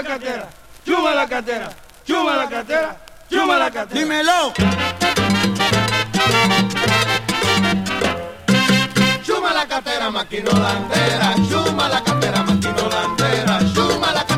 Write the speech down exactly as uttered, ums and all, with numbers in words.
la cartera, chuma la cartera, chuma la cartera, chuma la cartera. Dímelo. Chuma la cartera, maquinolandera, chuma la cartera, maquinolandera, chuma la cartera.